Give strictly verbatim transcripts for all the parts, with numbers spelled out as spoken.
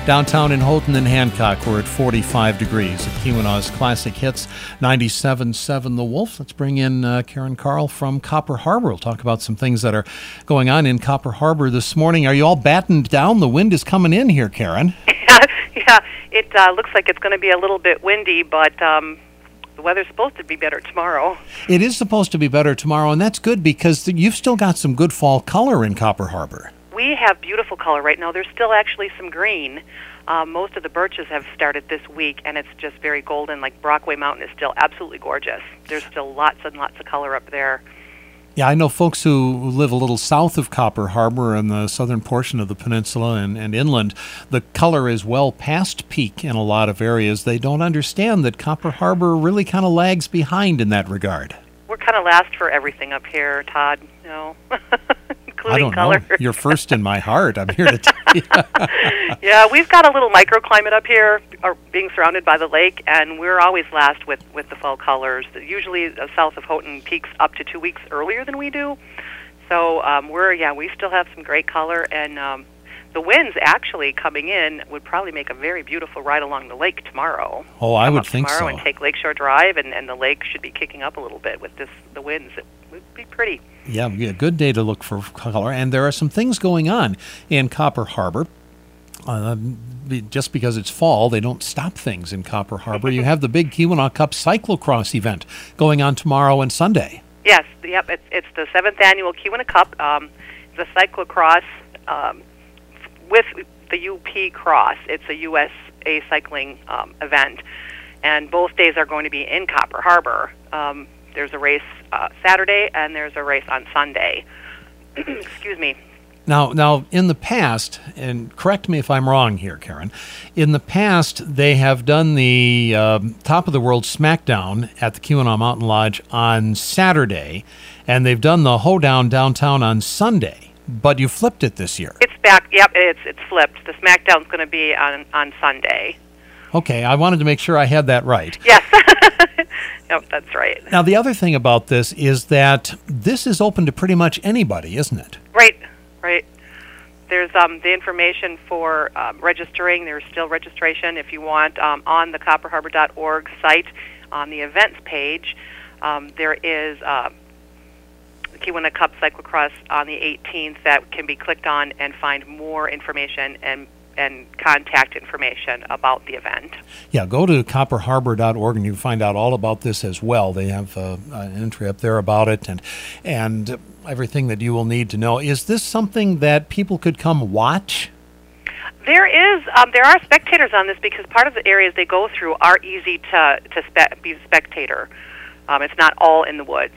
Downtown in Houghton and Hancock, we're at forty-five degrees at Keweenaw's Classic Hits, ninety-seven point seven The Wolf. Let's bring in uh, Karen Carl from Copper Harbor. We'll talk about some things that are going on in Copper Harbor this morning. Are you all battened down? The wind is coming in here, Karen. Yeah, it uh, looks like it's going to be a little bit windy, but um, the weather's supposed to be better tomorrow. It is supposed to be better tomorrow, and that's good because you've still got some good fall color in Copper Harbor. We have beautiful color right now. There's still actually some green. Uh, most of the birches have started this week, and it's just very golden. Like Brockway Mountain is still absolutely gorgeous. There's still lots and lots of color up there. Yeah, I know folks who live a little south of Copper Harbor in the southern portion of the peninsula and, and inland. The color is well past peak in a lot of areas. They don't understand that Copper Harbor really kind of lags behind in that regard. We're kind of last for everything up here, Todd, you know, including I don't color. know. You're first in my heart. I'm here to tell you. Yeah, we've got a little microclimate up here, or being surrounded by the lake, and we're always last with, with the fall colors. Usually uh, south of Houghton peaks up to two weeks earlier than we do. So um, we're, yeah, we still have some great color, and um, the winds actually coming in would probably make a very beautiful ride along the lake tomorrow. Oh, I Come would up think tomorrow so. And take Lakeshore Drive, and, and the lake should be kicking up a little bit with this the winds. It would be pretty. Yeah, a good day to look for color. And there are some things going on in Copper Harbor. Uh, just because it's fall, they don't stop things in Copper Harbor. You have the big Keweenaw Cup cyclocross event going on tomorrow and Sunday. Yes, yep. It's, it's the seventh annual Keweenaw Cup. Um, it's a cyclocross um, with the U P Cross. It's a U S A cycling um, event, and both days are going to be in Copper Harbor. Um, there's a race uh, Saturday, and there's a race on Sunday. Excuse me. Now, now, in the past, and correct me if I'm wrong here, Karen, in the past they have done the um, Top of the World Smackdown at the Keweenaw Mountain Lodge on Saturday, and they've done the Hoedown downtown on Sunday, but you flipped it this year. It's back. Yep, it's it's flipped. The Smackdown's going to be on, on Sunday. Okay, I wanted to make sure I had that right. Yes. Yep, that's right. Now, the other thing about this is that this is open to pretty much anybody, isn't it? Right, right. There's um, the information for um, registering. There's still registration if you want um, on the copper harbor dot org site on the events page. Um, there is uh, the Keweenaw Cup Cyclocross on the eighteenth that can be clicked on and find more information and and contact information about the event. Yeah, go to copper harbor dot org and you can find out all about this as well. They have uh, an entry up there about it and and everything that you will need to know. Is this something that people could come watch? There is. Um, there are spectators on this because part of the areas they go through are easy to, to spe- be a spectator. Um, it's not all in the woods.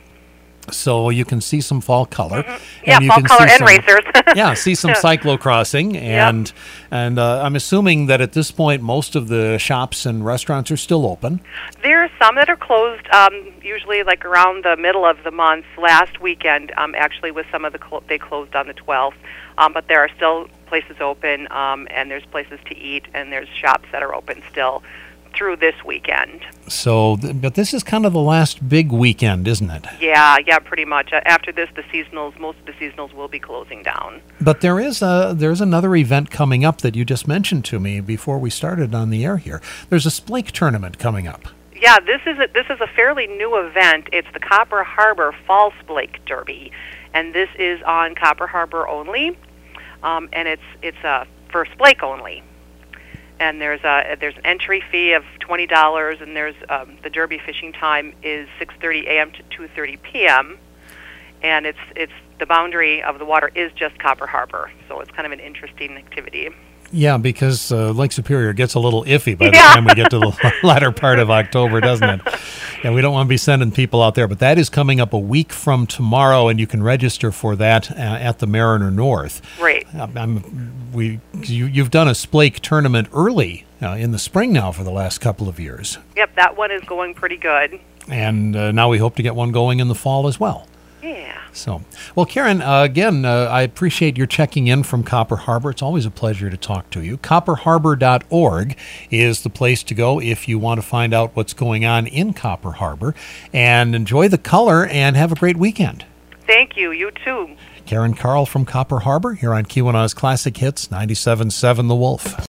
So you can see some fall color. Mm-hmm. Yeah, and you fall can color see and some, racers. yeah, see some cyclocrossing. And, yep. and uh, I'm assuming that at this point most of the shops and restaurants are still open. There are some that are closed, um, usually like around the middle of the month. Last weekend, um, actually, with some of the clo- they closed on the twelfth. Um, but there are still places open, um, and there's places to eat, and there's shops that are open still through this weekend. So, th- but this is kind of the last big weekend, isn't it? Yeah, yeah, pretty much. Uh, after this, the seasonals, most of the seasonals will be closing down. But there is a there's another event coming up that you just mentioned to me before we started on the air here. There's a Splake tournament coming up. Yeah, this is a, this is a fairly new event. It's the Copper Harbor Fall Splake Derby, and this is on Copper Harbor only, um, and it's it's uh, for Splake only. And there's a there's an entry fee of twenty dollars, and there's um, the derby fishing time is six thirty a.m. to two thirty p.m. And it's it's the boundary of the water is just Copper Harbor, so it's kind of an interesting activity. Yeah, because uh, Lake Superior gets a little iffy by the yeah. time we get to the latter part of October, doesn't it? And we don't want to be sending people out there. But that is coming up a week from tomorrow, and you can register for that uh, at the Mariner North. Right. Um, I'm, we, you, you've done a Splake tournament early uh, in the spring now for the last couple of years. Yep, that one is going pretty good. And uh, now we hope to get one going in the fall as well. Yeah. So, well, Karen, uh, again, uh, I appreciate your checking in from Copper Harbor. It's always a pleasure to talk to you. copper harbor dot org is the place to go if you want to find out what's going on in Copper Harbor. And enjoy the color and have a great weekend. Thank you. You too. Karen Carl from Copper Harbor here on Keweenaw's Classic Hits, ninety-seven point seven The Wolf.